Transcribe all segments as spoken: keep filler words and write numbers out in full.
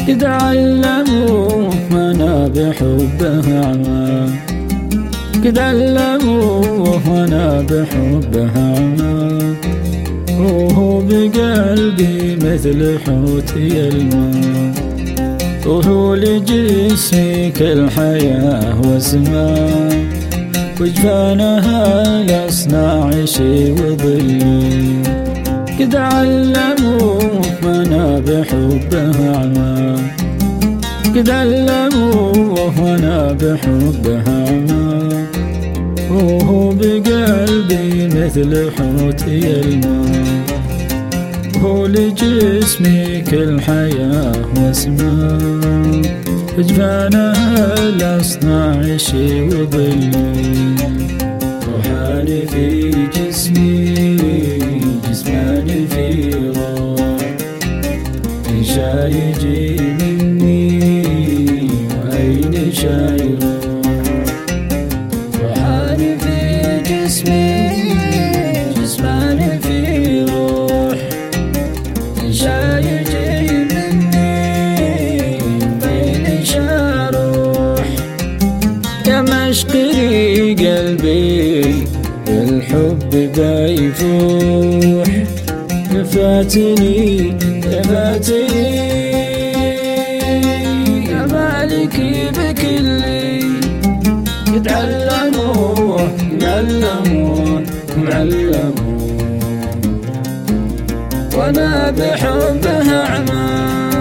قد علموه وانا بحبها عمى، قد علموه وانا بحبها عمى، وهو بقلبي مثل حوتي الماء، وهو لجسمي كالحياة وسماء، وجفانها الأصناع شي وظلي. قد علموه وانا بحبها عمى، قد علموه وانا بحبها عمى، وهو بقلبي مثل حوتي الماء، هو لجسمي كالحياة وسماء، وجفانها الأصناع شي وظلي. روحاني في جسمي جسماني في روح، إن شاء يجي مني وأين شاء يروح. روحاني في جسمي جسماني في روح، إن شاء يجي مني وأين شاء أروح. يا مشقري قلبي الحب بيفوح، يفاتني يفاتني يا مالكي بكلي. قد علموه معلموه معلموه وانا بحبها عمى.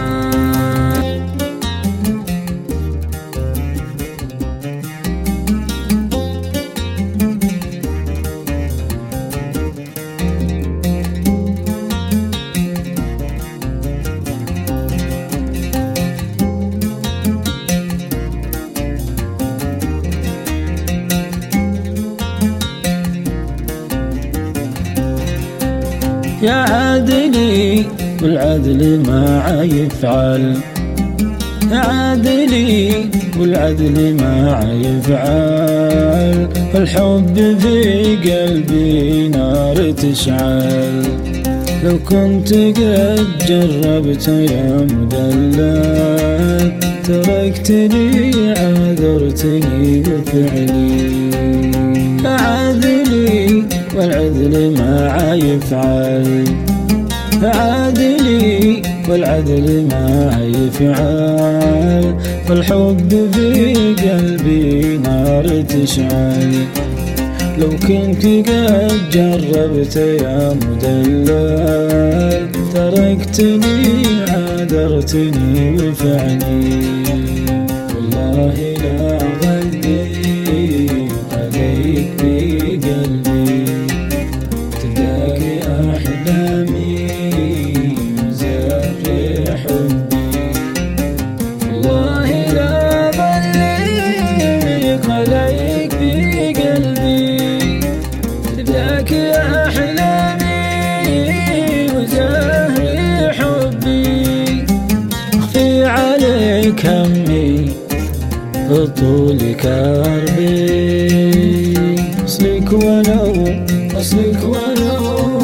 يا عادلي والعدل ما يفعل، يا عادلي والعدل ما يفعل، الحب في قلبي نار تشعل. لو كنت قد جربت يا مدلل، تركتني عذرتني بفعلي. يا عادلي والعدل ما يفعل، عادلي والعدل ما يفعل، والحب في قلبي نار تشعل. لو كنت قد جربت يا مدلل، تركتني عذرتني بفعلي. والله لا أغلي عليك بقلبي، تداك أحلامي وزهر حبي. والله لا أغلي عليك بقلبي، تداك أحلامي وزهر حبي. أخفي عليك همي بطول كربي، أصلك ولو أصلك ولو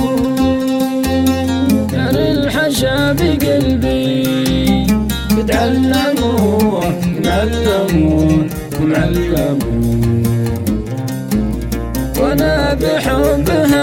دار الحشا بقلبي. قد علموه معلموه معلموه وانا بحبها